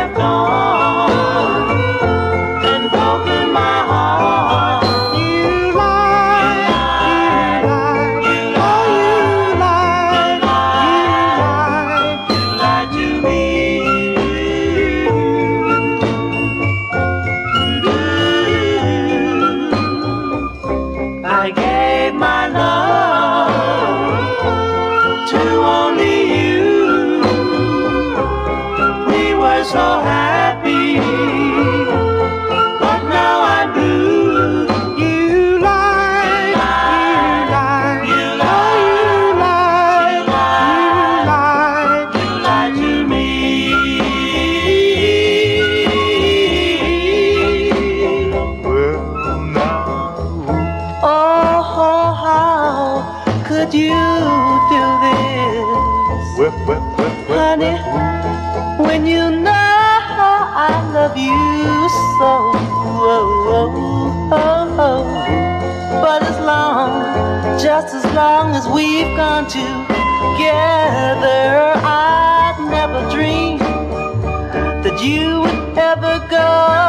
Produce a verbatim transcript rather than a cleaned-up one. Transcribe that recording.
have gone and broken my heart. You lied, you lied, you lied, you lied, you lied, you lied to me. I gave my love to only you. We were so happy, but now I'm blue. You lied, you lied, you lied, you lied, you lied, you lied to me. Well, now, oh, how could you do this, well, well, well, well, honey, when you know I love you so? Oh, oh, oh, oh. But as long, just as long as we've gone together, I'd never dream that you would ever go.